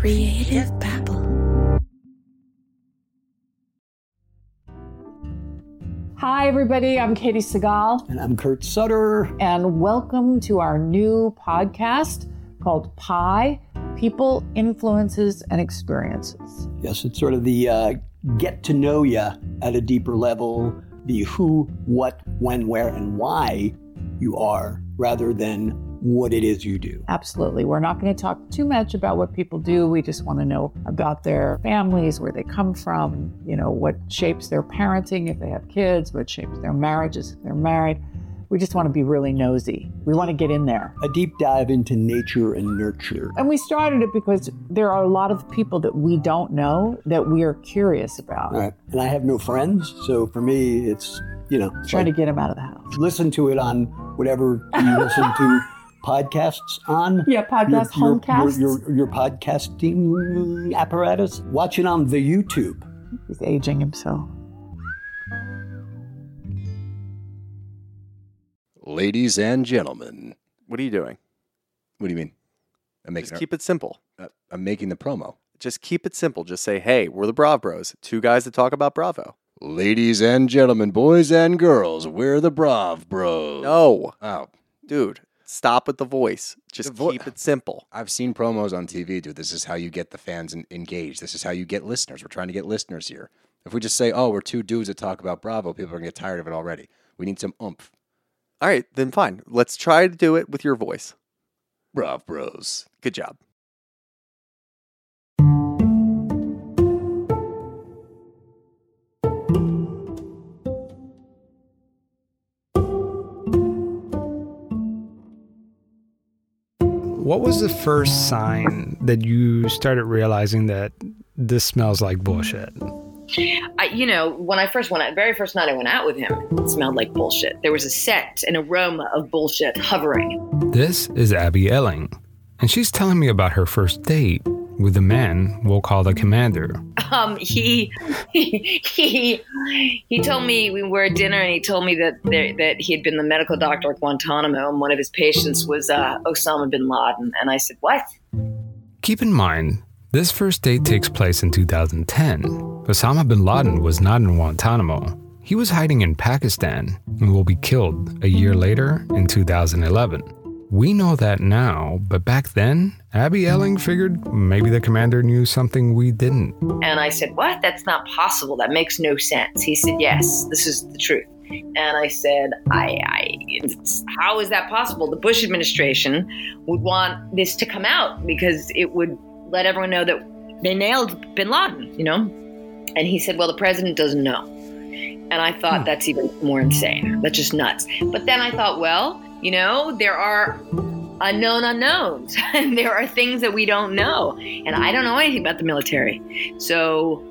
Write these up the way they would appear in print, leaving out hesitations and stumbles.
Creative Babble. Hi, everybody. I'm Katie Segal. And I'm Kurt Sutter. And welcome to our new podcast called Pi, People, Influences, and Experiences. Yes, it's sort of the get to know you at a deeper level, the who, what, when, where, and why you are, rather than what it is you do. Absolutely. We're not going to talk too much about what people do. We just want to know about their families, where they come from, what shapes their parenting if they have kids, what shapes their marriages if they're married. We just want to be really nosy. We want to get in there. A deep dive into nature and nurture. And we started it because there are a lot of people that we don't know that we are curious about. Right. And I have no friends, so for me, it's, trying to get them out of the house. Listen to it on whatever you listen to podcasts on. Yeah, podcast, homecasts. Your podcasting apparatus. Watch it on the YouTube. He's aging himself. Ladies and gentlemen. What are you doing? What do you mean? Just keep it simple. I'm making the promo. Just keep it simple. Just say, hey, we're the Brav Bros. Two guys that talk about Bravo. Ladies and gentlemen, boys and girls, we're the Brav Bros. No. Oh. Dude, stop with the voice. Just keep it simple. I've seen promos on TV, dude. This is how you get the fans engaged. This is how you get listeners. We're trying to get listeners here. If we just say, oh, we're two dudes that talk about Bravo, people are going to get tired of it already. We need some oomph. All right, then fine. Let's try to do it with your voice. Brav Bros. Good job. What was the first sign that you started realizing that this smells like bullshit? When I very first night I went out with him, it smelled like bullshit. There was a scent, an aroma of bullshit hovering. This is Abby Elling, and she's telling me about her first date with the man we'll call the commander. He told me, we were at dinner, and he told me that he had been the medical doctor at Guantanamo, and one of his patients was Osama bin Laden. And I said, what? Keep in mind, this first date takes place in 2010. Osama bin Laden was not in Guantanamo. He was hiding in Pakistan and will be killed a year later in 2011. We know that now, but back then, Abby Elling figured maybe the commander knew something we didn't. And I said, what? That's not possible. That makes no sense. He said, yes, this is the truth. And I said, how is that possible? The Bush administration would want this to come out because it would let everyone know that they nailed bin Laden, And he said, well, the president doesn't know. And I thought that's even more insane. That's just nuts. But then I thought, well, there are unknown unknowns. And there are things that we don't know. And I don't know anything about the military. So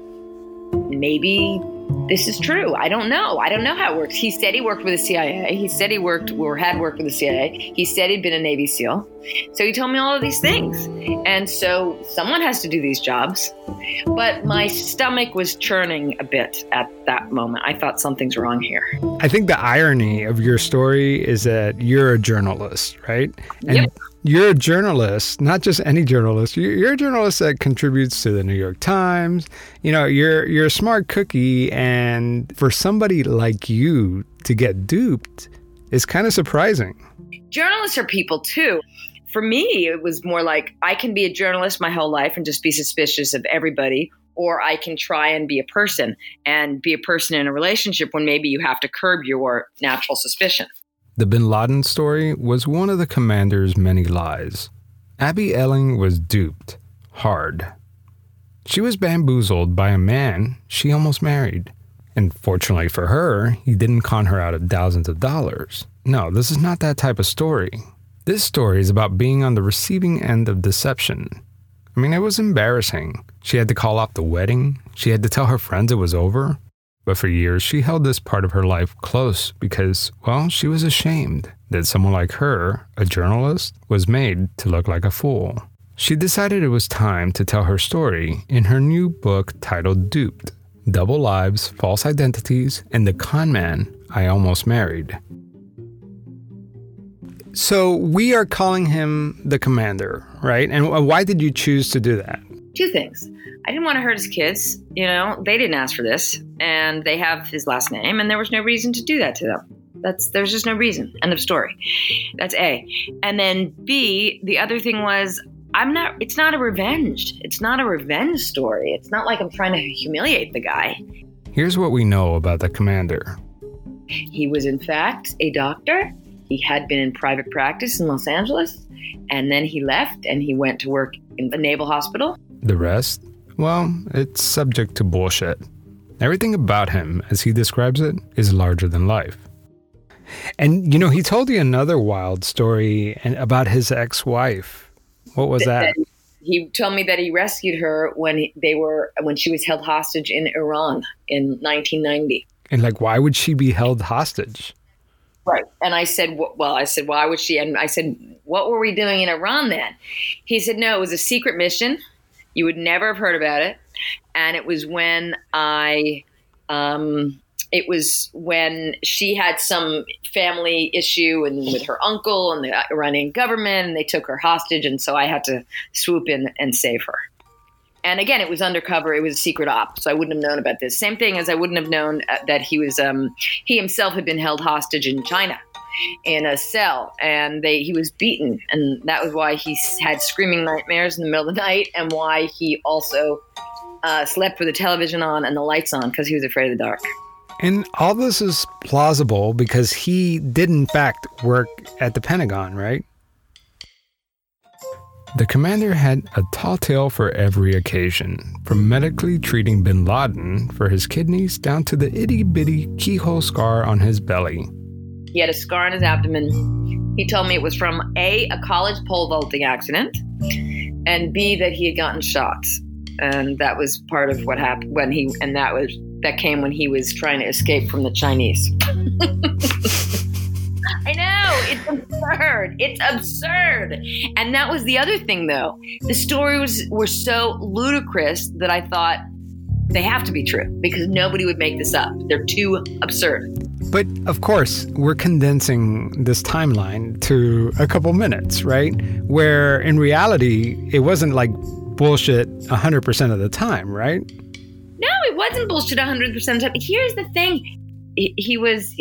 maybe this is true. I don't know. I don't know how it works. He said he worked with the CIA. He said he had worked with the CIA. He said he'd been a Navy SEAL. So he told me all of these things. And so someone has to do these jobs. But my stomach was churning a bit at that moment. I thought something's wrong here. I think the irony of your story is that you're a journalist, right? And yep. You're a journalist, not just any journalist. You're a journalist that contributes to the New York Times. You're a smart cookie, and for somebody like you to get duped is kind of surprising. Journalists are people too. For me, it was more like I can be a journalist my whole life and just be suspicious of everybody, or I can try and be a person in a relationship when maybe you have to curb your natural suspicion. The bin Laden story was one of the commander's many lies. Abby Elling was duped hard. She was bamboozled by a man she almost married. And fortunately for her, he didn't con her out of thousands of dollars. No, this is not that type of story. This story is about being on the receiving end of deception. It was embarrassing. She had to call off the wedding. She had to tell her friends it was over. But for years, she held this part of her life close because, she was ashamed that someone like her, a journalist, was made to look like a fool. She decided it was time to tell her story in her new book titled Duped: Double Lives, False Identities, and the Con Man I Almost Married. So we are calling him the commander, right? And why did you choose to do that? Two things. I didn't want to hurt his kids. You know, they didn't ask for this, and they have his last name, and there was no reason to do that to them. There's just no reason. End of story. That's A. And then B, the other thing was, it's not a revenge. It's not a revenge story. It's not like I'm trying to humiliate the guy. Here's what we know about the commander. He was, in fact, a doctor. He had been in private practice in Los Angeles, and then he left and he went to work in the Naval Hospital. The rest? Well, it's subject to bullshit. Everything about him, as he describes it, is larger than life. And, he told you another wild story about his ex-wife. What was that? He told me that he rescued her when she was held hostage in Iran in 1990. And why would she be held hostage? Right. And I said, why would she? And I said, what were we doing in Iran then? He said, no, it was a secret mission. You would never have heard about it. And it was when when she had some family issue and with her uncle and the Iranian government, and they took her hostage. And so I had to swoop in and save her. And again, it was undercover. It was a secret op. So I wouldn't have known about this. Same thing as I wouldn't have known that he himself had been held hostage in China in a cell, and he was beaten. And that was why he had screaming nightmares in the middle of the night, and why he also slept with the television on and the lights on, because he was afraid of the dark. And all this is plausible because he did in fact work at the Pentagon, right? The commander had a tall tale for every occasion, from medically treating bin Laden for his kidneys down to the itty-bitty keyhole scar on his belly. He had a scar on his abdomen. He told me it was from A, college pole vaulting accident, and B, that he had gotten shot. And that was part of what happened that came when he was trying to escape from the Chinese. I know, it's absurd. It's absurd. And that was the other thing, though. The stories were so ludicrous that I thought they have to be true, because nobody would make this up. They're too absurd. But of course, we're condensing this timeline to a couple minutes, right? Where in reality, it wasn't like bullshit 100% of the time, right? No, it wasn't bullshit 100% of the time. Here's the thing. He was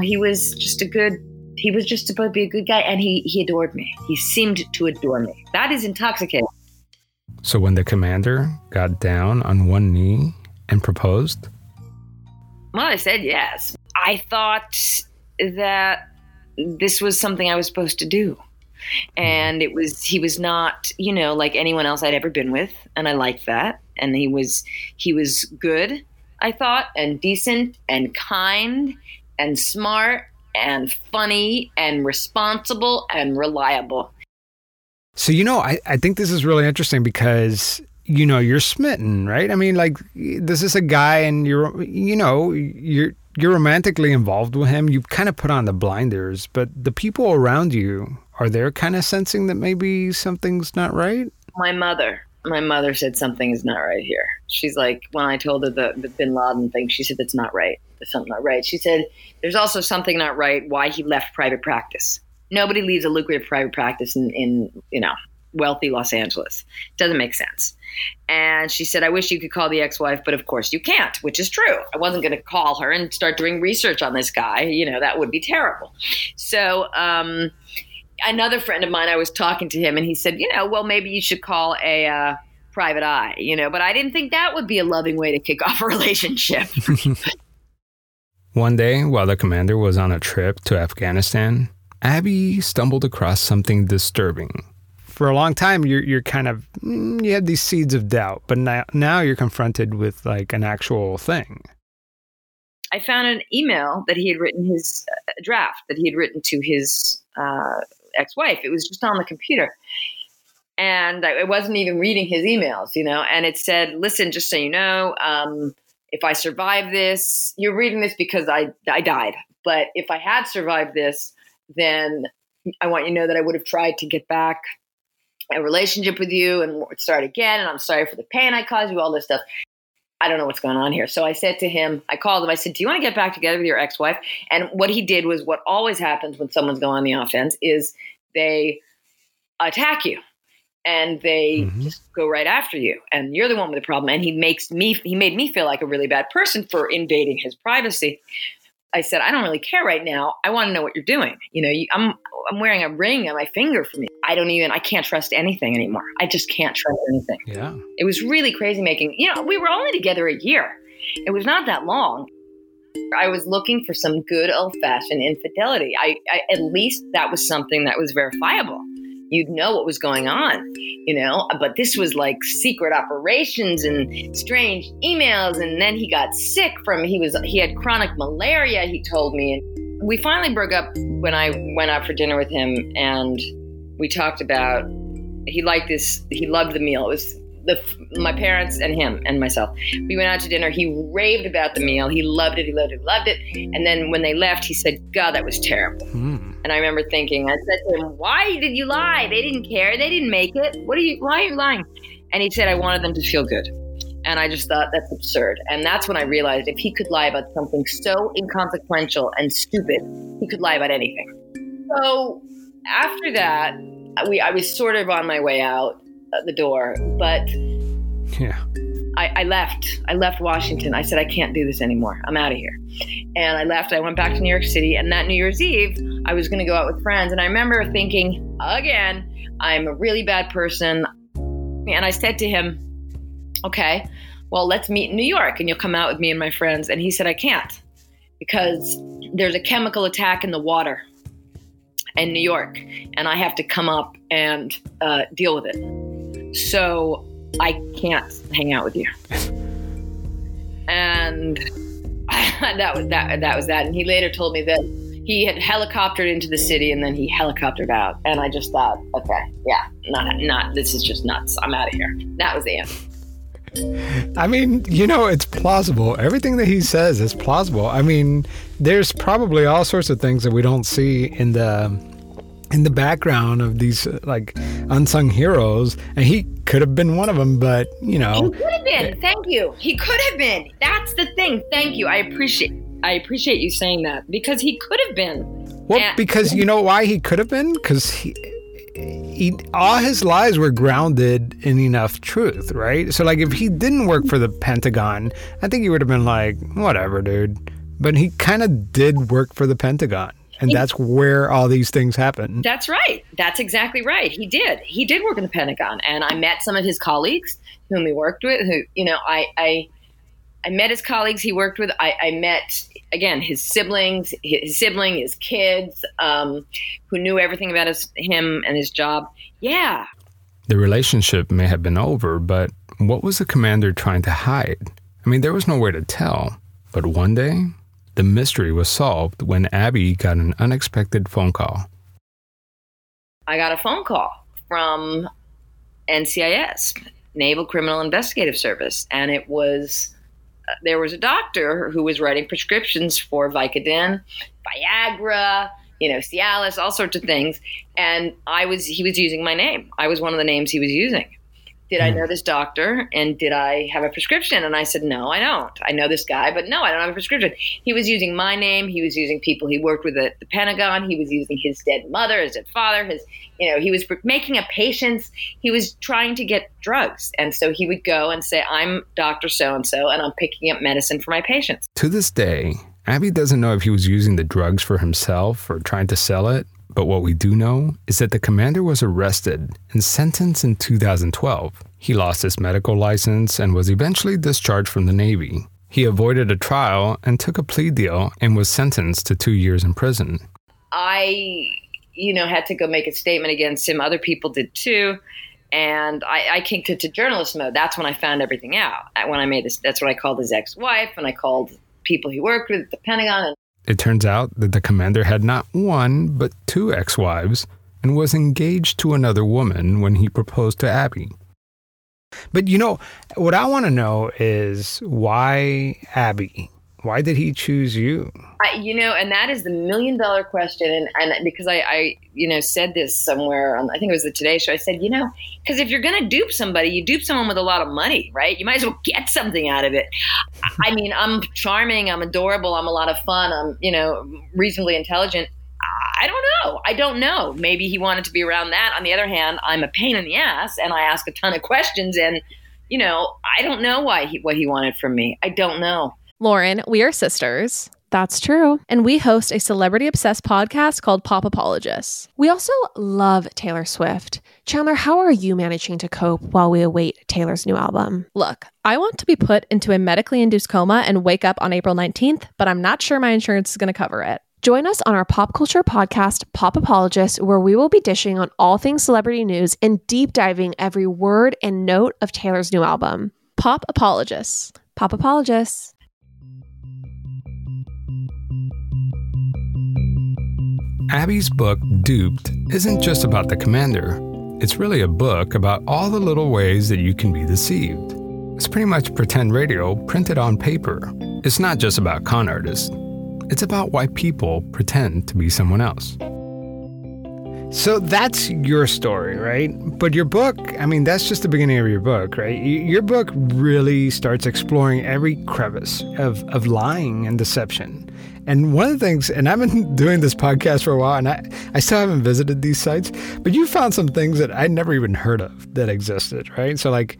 just supposed to be a good guy, and he adored me. He seemed to adore me. That is intoxicating. So when the commander got down on one knee and proposed? Well, I said yes. I thought that this was something I was supposed to do. And he was not, like anyone else I'd ever been with. And I liked that. And he was good, I thought, and decent and kind and smart and funny and responsible and reliable. So, I think this is really interesting because, you're smitten, right? I mean, this is a guy and you're romantically involved with him. You kind of put on the blinders, but the people around you, are they kind of sensing that maybe something's not right? My mother said something is not right here. She's like, when I told her the bin Laden thing, she said, that's not right. There's something not right. She said, there's also something not right why he left private practice. Nobody leaves a lucrative private practice in wealthy Los Angeles. Doesn't make sense. And she said, I wish you could call the ex-wife, but of course you can't, which is true. I wasn't going to call her and start doing research on this guy. That would be terrible. So another friend of mine, I was talking to him and he said, well, maybe you should call a private eye, but I didn't think that would be a loving way to kick off a relationship. One day, while the commander was on a trip to Afghanistan, Abby stumbled across something disturbing. For a long time, you're kind of, you had these seeds of doubt, but now you're confronted with an actual thing. I found an email that he had written, his draft that he had written to his ex-wife. It was just on the computer. And I wasn't even reading his emails, and it said, listen, just so you know, if I survive this, you're reading this because I died. But if I had survived this, then I want you to know that I would have tried to get back a relationship with you and start again. And I'm sorry for the pain I caused you, all this stuff. I don't know what's going on here. So I said to him, I called him. I said, do you want to get back together with your ex-wife? And what he did was what always happens when someone's going on the offense is they attack you. and they just go right after you, and you're the one with the problem. And he made me feel like a really bad person for invading his privacy. I said, I don't really care right now. I want to know what you're doing. I'm wearing a ring on my finger for me. I can't trust anything anymore. I just can't trust anything. Yeah. It was really crazy we were only together a year. It was not that long. I was looking for some good old-fashioned infidelity. I at least that was something that was verifiable. You'd know what was going on, but this was like secret operations and strange emails. And then he got sick he had chronic malaria, he told me. And we finally broke up when I went out for dinner with him, and we talked about, he loved the meal. It was my parents and him and myself. We went out to dinner. He raved about the meal. He loved it. He loved it. He loved it. And then when they left, he said, God, that was terrible. And I remember thinking, I said to him, why did you lie? They didn't care. They didn't make it. Why are you lying? And he said, I wanted them to feel good. And I just thought, that's absurd. And that's when I realized if he could lie about something so inconsequential and stupid, he could lie about anything. So after that, I was sort of on my way out the door, but yeah, I left. I left Washington. I said, I can't do this anymore. I'm out of here. And I left. I went back to New York City. And that New Year's Eve, I was going to go out with friends. And I remember thinking, again, I'm a really bad person. And I said to him, okay, well, let's meet in New York and you'll come out with me and my friends. And he said, I can't, because there's a chemical attack in the water in New York, and I have to come up and deal with it. So I can't hang out with you. And that was that. And he later told me that he had helicoptered into the city and then he helicoptered out. And I just thought, okay, yeah, not this is just nuts. I'm out of here. That was the end. I mean, it's plausible. Everything that he says is plausible. I mean, there's probably all sorts of things that we don't see in the background of these unsung heroes, and he could have been one of them, but He could have been. Thank you. He could have been. That's the thing. Thank you. I appreciate you saying that, because he could have been. Well, because you know why he could have been? Because he all his lies were grounded in enough truth, right? So if he didn't work for the Pentagon, I think he would have been like, whatever, dude. But he kind of did work for the Pentagon. And that's where all these things happen. That's right. That's exactly right. He did. He did work in the Pentagon. And I met some of his colleagues whom he worked with, who, I met his colleagues he worked with. I met, again, his siblings, his kids, who knew everything about him and his job. Yeah. The relationship may have been over, but what was the commander trying to hide? I mean, there was no way to tell. But one day, the mystery was solved when Abby got an unexpected phone call. I got a phone call from NCIS, Naval Criminal Investigative Service, and it was there was a doctor who was writing prescriptions for Vicodin, Viagra, Cialis, all sorts of things, and he was using my name. I was one of the names he was using. Did I know this doctor, and did I have a prescription? And I said, no, I don't. I know this guy, but no, I don't have a prescription. He was using my name. He was using people he worked with at the Pentagon. He was using his dead mother, his dead father, he was making up patients. He was trying to get drugs. And so he would go and say, I'm Dr. So-and-so, and I'm picking up medicine for my patients. To this day, Abby doesn't know if he was using the drugs for himself or trying to sell it. But what we do know is that the commander was arrested and sentenced in 2012. He lost his medical license and was eventually discharged from the Navy. He avoided a trial and took a plea deal and was sentenced to 2 years in prison. I, had to go make a statement against him. Other people did too. And I kicked it to journalist mode. That's when I found everything out. When I made this, that's what I called his ex-wife, and I called people he worked with at the Pentagon. It turns out that the commander had not one, but 2 ex-wives and was engaged to another woman when he proposed to Abby. But what I want to know is why Abby? Why did he choose you? And that is the $1 million question. And because I said this somewhere on, I think it was the Today Show. I said, because if you're going to dupe somebody, you dupe someone with a lot of money, right? You might as well get something out of it. I mean, I'm charming. I'm adorable. I'm a lot of fun. I'm, reasonably intelligent. I don't know. I don't know. Maybe he wanted to be around that. On the other hand, I'm a pain in the ass and I ask a ton of questions, and, you know, I don't know what he wanted from me. I don't know. Lauren, we are sisters. That's true. And we host a celebrity-obsessed podcast called Pop Apologists. We also love Taylor Swift. Chandler, how are you managing to cope while we await Taylor's new album? Look, I want to be put into a medically induced coma and wake up on April 19th, but I'm not sure my insurance is going to cover it. Join us on our pop culture podcast, Pop Apologists, where we will be dishing on all things celebrity news and deep diving every word and note of Taylor's new album. Pop Apologists. Pop Apologists. Abby's book, Duped, isn't just about the commander. It's really a book about all the little ways that you can be deceived. It's pretty much pretend radio printed on paper. It's not just about con artists. It's about why people pretend to be someone else. So that's your story, right? But your book, I mean, that's just the beginning of your book, right? Your book really starts exploring every crevice of lying and deception. And one of the things, and I've been doing this podcast for a while, and I still haven't visited these sites, but you found some things that I'd never even heard of that existed, right? So like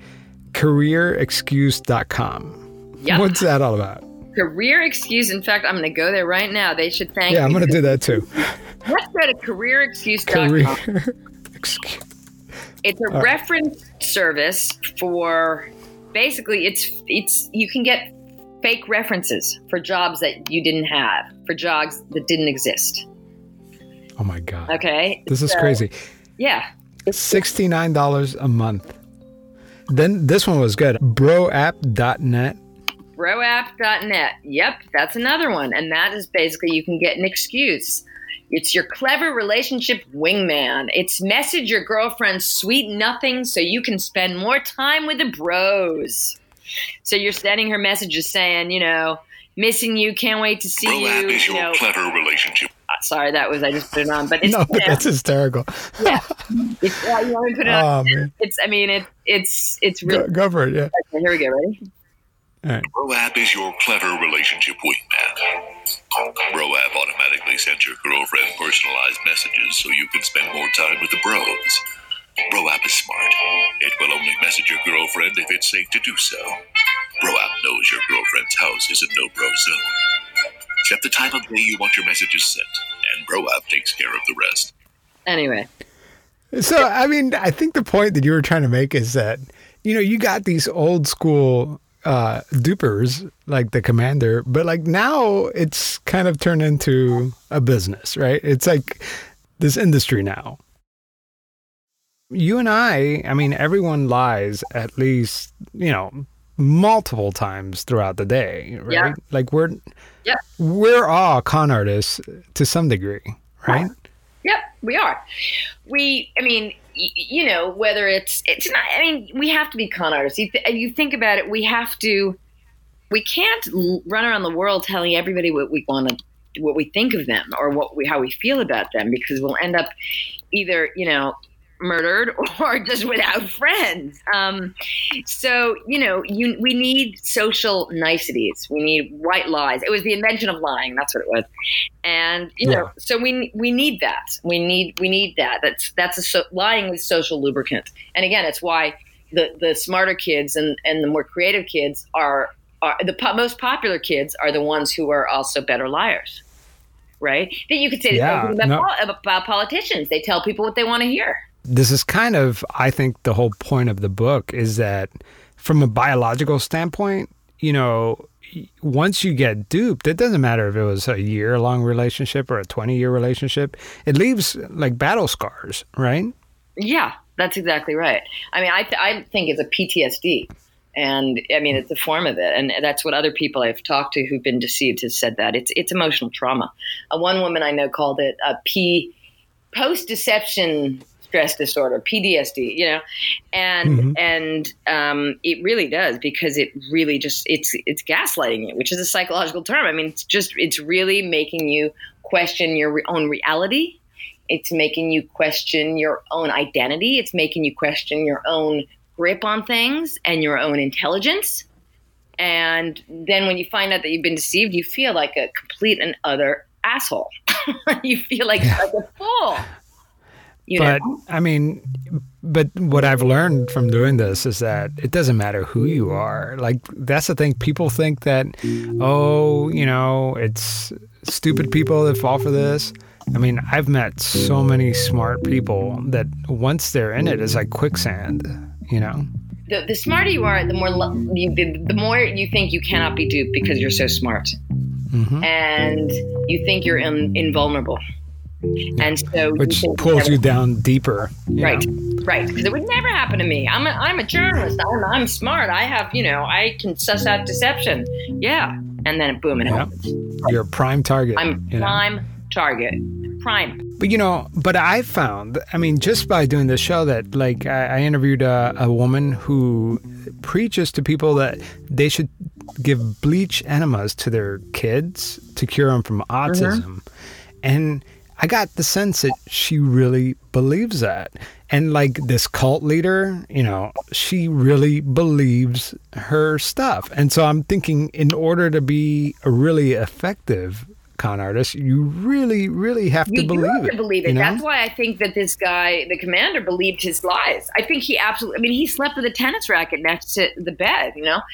careerexcuse.com. Yeah. What's that all about? Career excuse. In fact, I'm going to go there right now. They should thank me. Yeah, I'm going to do that too. Let's go to careerexcuse.com. Career excuse. It's a reference service for, basically, it's you can get fake references for jobs that you didn't have, for jobs that didn't exist. Oh my God. Okay. This is crazy. Yeah. $69 a month. Then this one was good. Broapp.net. Broapp.net. Yep, that's another one. And that is basically, you can get an excuse. It's your clever relationship wingman. It's message your girlfriend sweet nothing so you can spend more time with the bros. So you're sending her messages saying, you know, missing you, can't wait to see you. Broapp is your clever relationship. Sorry, I just put it on, but it's, No, that's hysterical. Yeah, it's, you want me to put it on? Man. It's really. Go for it, yeah. Okay, here we go. Ready? All right. Broapp is your clever relationship wingman. Broapp automatically sends your girlfriend personalized messages so you can spend more time with the bros. Broapp is smart. It will only message your girlfriend if it's safe to do so. Broapp knows your girlfriend's house is a no-bro zone. Set the time of day you want your messages sent, and Broapp takes care of the rest. Anyway. So, I mean, I think the point that you were trying to make is that, you know, you got these old school dupers like the commander, but like now it's kind of turned into a business, right? It's like this industry now. You and I mean, everyone lies at least, you know, multiple times throughout the day, right? Yeah. Like we're all con artists to some degree, right? Yep, we are. You know, whether it's not, I mean, we have to be con artists. You think about it, we can't run around the world telling everybody what we think of them or how we feel about them, because we'll end up either, you know, murdered or just without friends. So, you know, we need social niceties. We need white lies. It was the invention of lying. That's what it was. And, you know, so we need that. We need that. Lying is social lubricant. And again, it's why the smarter kids and the more creative kids are the most popular kids are the ones who are also better liars. Right? That you could say about politicians. They tell people what they want to hear. This is kind of, I think, the whole point of the book is that from a biological standpoint, you know, once you get duped, it doesn't matter if it was a year-long relationship or a 20-year relationship. It leaves like battle scars, right? Yeah, that's exactly right. I mean, I think it's a PTSD. And I mean, it's a form of it. And that's what other people I've talked to who've been deceived has said, that it's emotional trauma. One woman I know called it a post-deception stress disorder, PTSD, you know, and it really does, because it really just it's gaslighting you, which is a psychological term. I mean, it's really making you question your own reality. It's making you question your own identity. It's making you question your own grip on things and your own intelligence. And then when you find out that you've been deceived, you feel like a complete and utter asshole. You feel like a fool. But I mean, but what I've learned from doing this is that it doesn't matter who you are. Like, that's the thing. People think that, oh, you know, it's stupid people that fall for this. I mean, I've met so many smart people that once they're in it, it's like quicksand, you know? The smarter you are, the more you think you cannot be duped because you're so smart. Mm-hmm. And you think you're invulnerable. And so which pulls you down deeper. Right. Because it would never happen to me. I'm a journalist. I'm smart. I have, I can suss out deception. Yeah. And then boom, it happens. You're a prime target. I'm prime target. Prime. But I found, I mean, just by doing this show that, like, I interviewed a woman who preaches to people that they should give bleach enemas to their kids to cure them from autism. Mm-hmm. And I got the sense that she really believes that. And like this cult leader, she really believes her stuff. And so I'm thinking, in order to be a really effective con artist, you really, really have to believe it. That's why I think that this guy, the commander, believed his lies. I think he absolutely, he slept with a tennis racket next to the bed,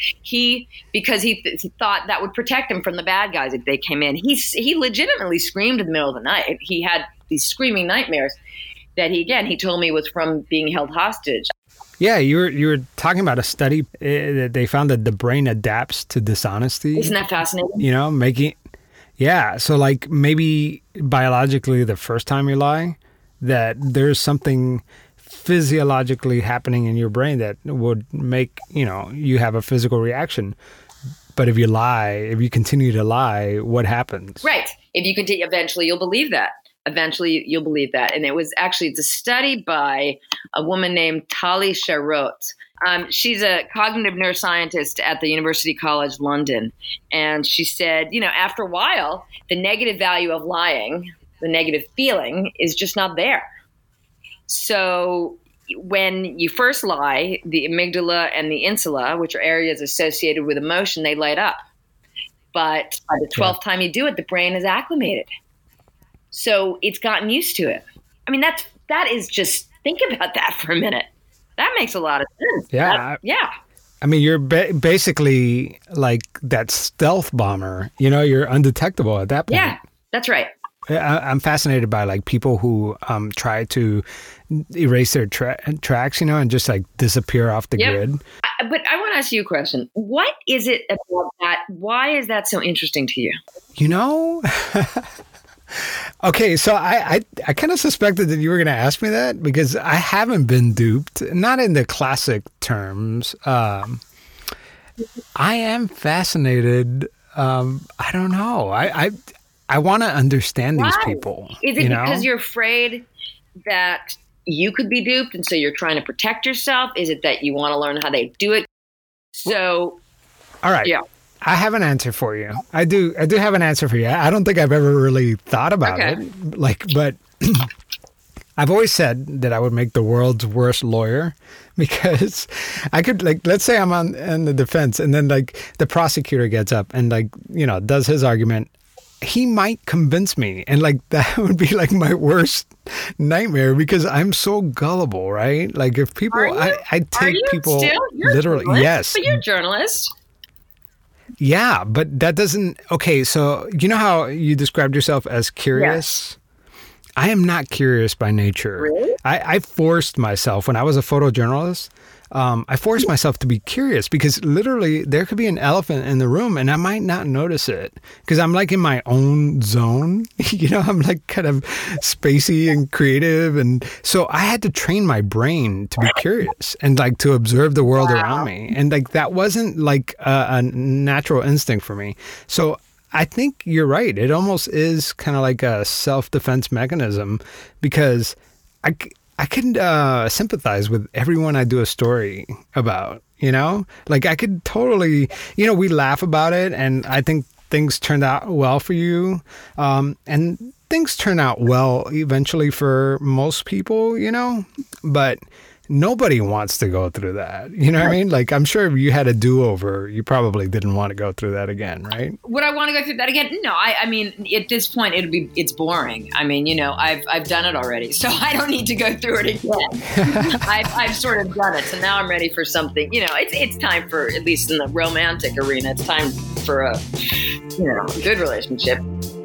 because he thought that would protect him from the bad guys if they came in. He legitimately screamed in the middle of the night. He had these screaming nightmares that he told me was from being held hostage. Yeah, you were talking about a study that they found that the brain adapts to dishonesty. Isn't that fascinating? Making... Yeah, so like maybe biologically the first time you lie, that there's something physiologically happening in your brain that would make, you have a physical reaction. But if you continue to lie, what happens? Right. If you continue, eventually you'll believe that. And it's a study by a woman named Tali Sharot. She's a cognitive neuroscientist at the University College London. And she said, after a while, the negative value of lying, the negative feeling, is just not there. So when you first lie, the amygdala and the insula, which are areas associated with emotion, they light up. But by the 12th time you do it, the brain is acclimated. So it's gotten used to it. That is just, think about that for a minute. That makes a lot of sense. Yeah. You're basically like that stealth bomber. You're undetectable at that point. Yeah, that's right. I'm fascinated by like people who try to erase their tracks, and just like disappear off the grid. But I want to ask you a question. What is it about that? Why is that so interesting to you? Okay, so I kind of suspected that you were going to ask me that because I haven't been duped, not in the classic terms. I am fascinated. I don't know. I want to understand these people. Is it because you're afraid that you could be duped and so you're trying to protect yourself? Is it that you want to learn how they do it? So, all right. Yeah. I have an answer for you. I do have an answer for you. I don't think I've ever really thought about it. But I've always said that I would make the world's worst lawyer because I could, like, let's say I'm on the defense and then like the prosecutor gets up and like, does his argument. He might convince me, and like that would be like my worst nightmare because I'm so gullible, right? Like if people, I take people literally. Yes, but you're a journalist. Yeah, but that doesn't... Okay, so you know how you described yourself as curious? Yes. I am not curious by nature. Really? I forced myself, when I was a photojournalist, I forced myself to be curious because literally there could be an elephant in the room and I might not notice it because I'm like in my own zone. I'm like kind of spacey and creative. And so I had to train my brain to be curious and like to observe the world around me. And like that wasn't like a natural instinct for me. So I think you're right. It almost is kind of like a self-defense mechanism because I can sympathize with everyone I do a story about, Like I could totally, we laugh about it and I think things turned out well for you. And things turn out well eventually for most people, But nobody wants to go through that. You know what I mean? Like, I'm sure if you had a do-over, you probably didn't want to go through that again, right? Would I want to go through that again? No, I mean, at this point, it's boring. I mean, I've done it already, so I don't need to go through it again. I've sort of done it, so now I'm ready for something. It's time for, at least in the romantic arena, it's time for a good relationship.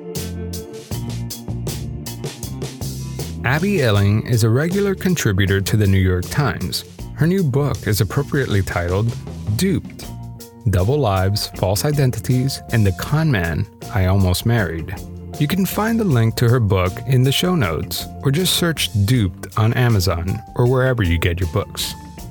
Abby Elling is a regular contributor to the New York Times. Her new book is appropriately titled Duped: Double Lives, False Identities, and the Con Man I Almost Married. You can find the link to her book in the show notes, or just search Duped on Amazon or wherever you get your books.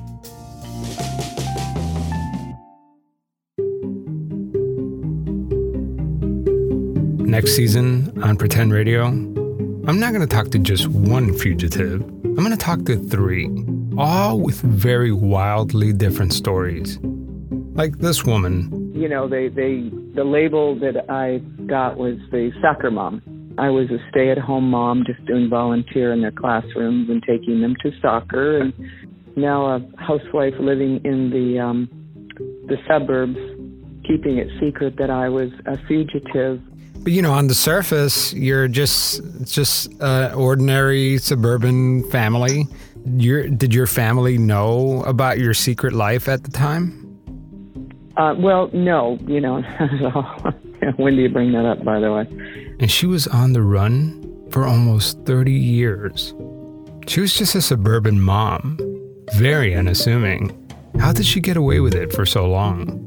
Next season on Pretend Radio, I'm not going to talk to just one fugitive. I'm going to talk to 3, all with very wildly different stories. Like this woman. The label that I got was the soccer mom. I was a stay-at-home mom, just doing volunteer in their classrooms and taking them to soccer. And now a housewife living in the suburbs, keeping it secret that I was a fugitive. But on the surface, you're just an ordinary suburban family. Did your family know about your secret life at the time? Well, no, not at all. When do you bring that up, by the way? And she was on the run for almost 30 years. She was just a suburban mom, very unassuming. How did she get away with it for so long?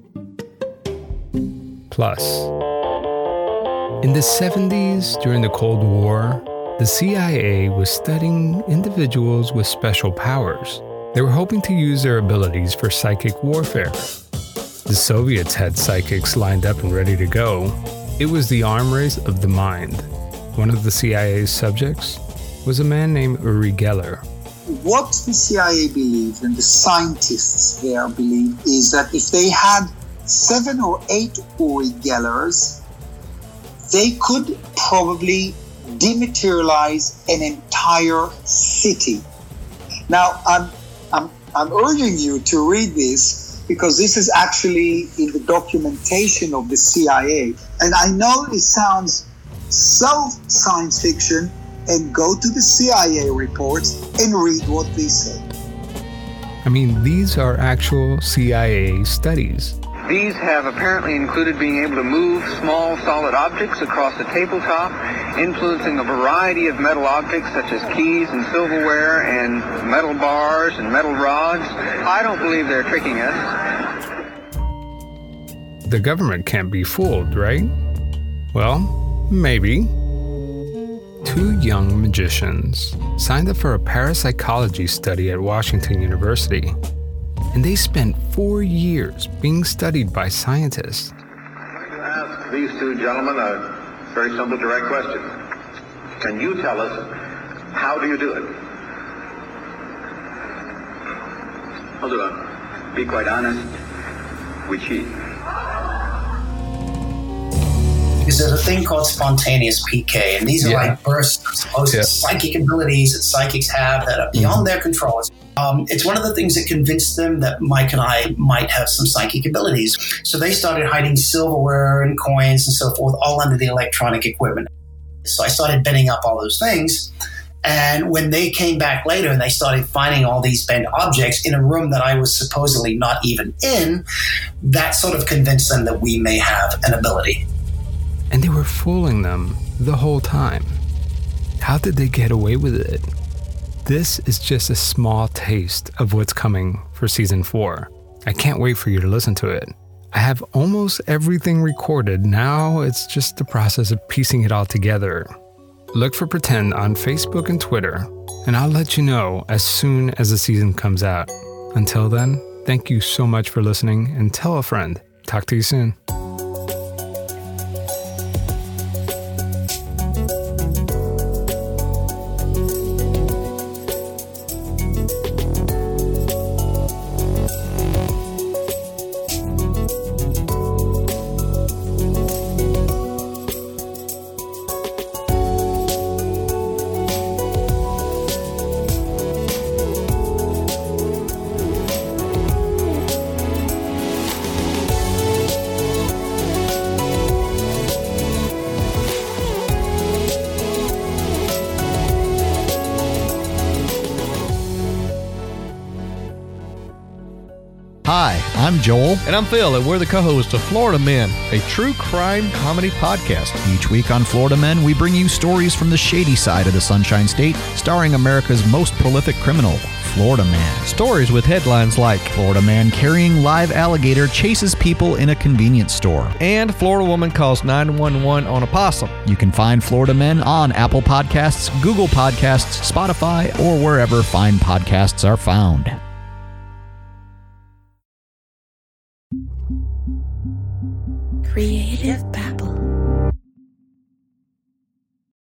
Plus, in the 70s, during the Cold War, the CIA was studying individuals with special powers. They were hoping to use their abilities for psychic warfare. The Soviets had psychics lined up and ready to go. It was the arm race of the mind. One of the CIA's subjects was a man named Uri Geller. What the CIA believed, and the scientists there believed, is that if they had 7 or 8 Uri Gellers, they could probably dematerialize an entire city. Now, I'm urging you to read this, because this is actually in the documentation of the CIA. And I know it sounds so science fiction, and go to the CIA reports and read what they say. I mean, these are actual CIA studies. These have apparently included being able to move small solid objects across a tabletop, influencing a variety of metal objects such as keys and silverware and metal bars and metal rods. I don't believe they're tricking us. The government can't be fooled, right? Well, maybe. 2 young magicians signed up for a parapsychology study at Washington University. And they spent 4 years being studied by scientists. I'd like to ask these 2 gentlemen a very simple, direct question. Can you tell us, how do you do it? I'll do it. Be quite honest, we cheat. Because there's a thing called spontaneous PK, and these are like bursts of supposed psychic abilities that psychics have that are beyond their control. It's one of the things that convinced them that Mike and I might have some psychic abilities. So they started hiding silverware and coins and so forth all under the electronic equipment. So I started bending up all those things. And when they came back later and they started finding all these bent objects in a room that I was supposedly not even in, that sort of convinced them that we may have an ability. And they were fooling them the whole time. How did they get away with it? This is just a small taste of what's coming for season 4. I can't wait for you to listen to it. I have almost everything recorded. Now it's just the process of piecing it all together. Look for Pretend on Facebook and Twitter, and I'll let you know as soon as the season comes out. Until then, thank you so much for listening, and tell a friend. Talk to you soon. Hi, I'm Joel. And I'm Phil, and we're the co-hosts of Florida Men, a true crime comedy podcast. Each week on Florida Men, we bring you stories from the shady side of the Sunshine State, starring America's most prolific criminal, Florida Man. Stories with headlines like Florida Man carrying live alligator chases people in a convenience store. And Florida Woman calls 911 on a possum. You can find Florida Men on Apple Podcasts, Google Podcasts, Spotify, or wherever fine podcasts are found. Creative Babble.